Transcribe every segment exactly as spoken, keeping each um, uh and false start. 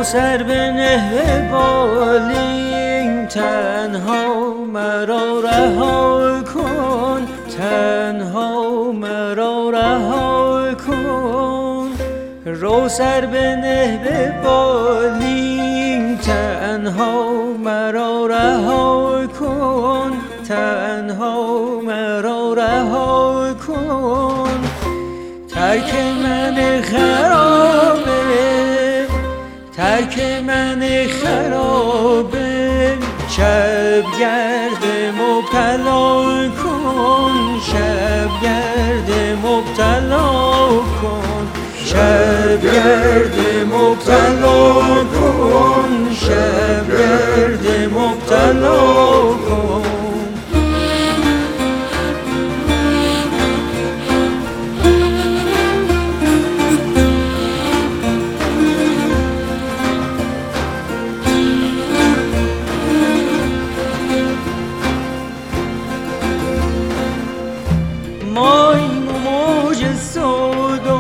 سر بنه به بالین، تنها مرا رها کن، تنها مرا رها کن. رو سر بنه به بالین، تنها مرا رها کن، تنها مرا رها کن. ترک من خرابه، ترک من خرابه، شب گرد مبتلا کن، شب گرد مبتلا کن، شب گرد مبتلا کن، شب گرد مبتلا کن. مایم و موج سودا،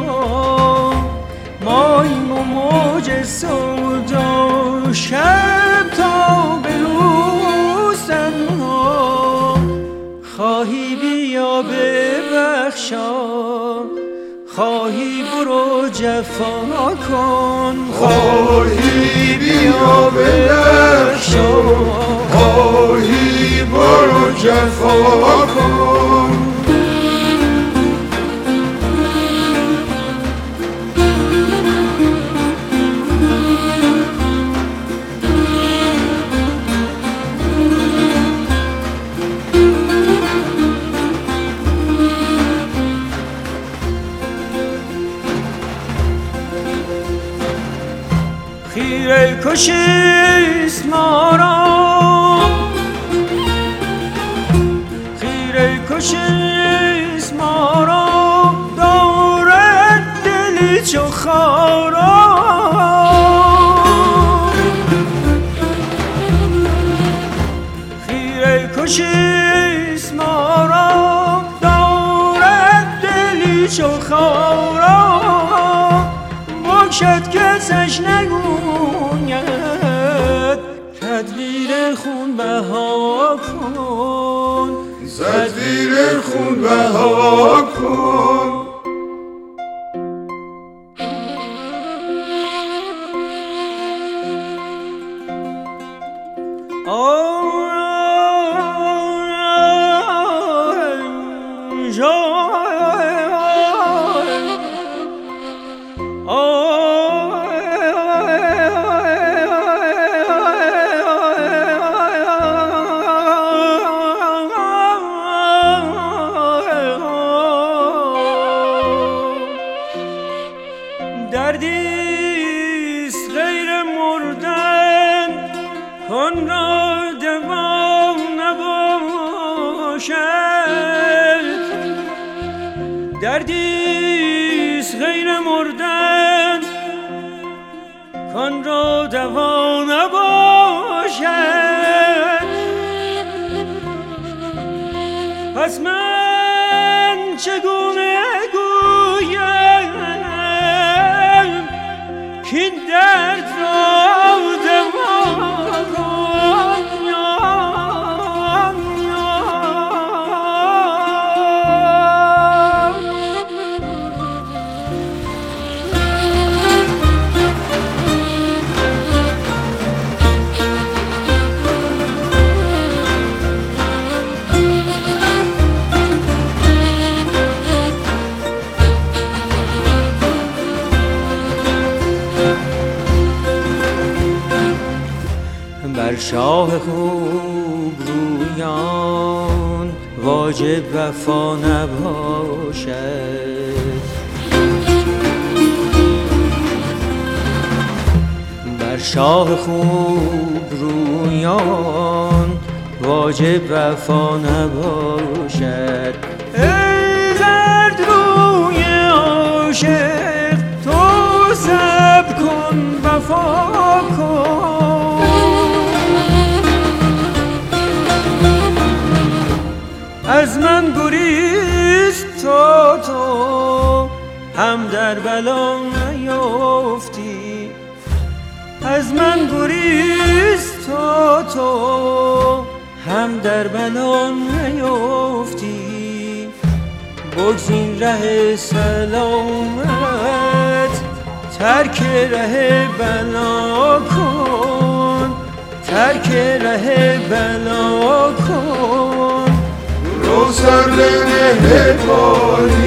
مایم و موج سودا، شب تا به روز تنها. خواهی بیا ببخشا، خواهی برو جفا کن، خواهی بیا ببخشا، خواهی برو جفا کن. خیره کشیست ما را، خیره کشیست ما را، دارد دلی چو خارا. خیره کشیست ما را، دارد دلی چو خارا. بکشد کسش نگوید، تدبیر خون بها کن، تدبیر خون بها کن. دردیست غیر مردن، کن را دوا نباشد. دردیست غیر مردن، کن را دوا نباشد. پس من چگونه گویم کین درد را دوا کن. بر شاه خوب رویان واجب وفا نباشد. بر شاه خوب رویان واجب وفا نباشد. ای زرد روی عاشق تو صبر کن وفا کن. از من گریز تا تو هم در بلا نیافتی، از تو هم در بلا نیفتی، بگزین ره سلامت، ترک ره بلا کن، ترک ره بلا کن. رو سر به ره پاری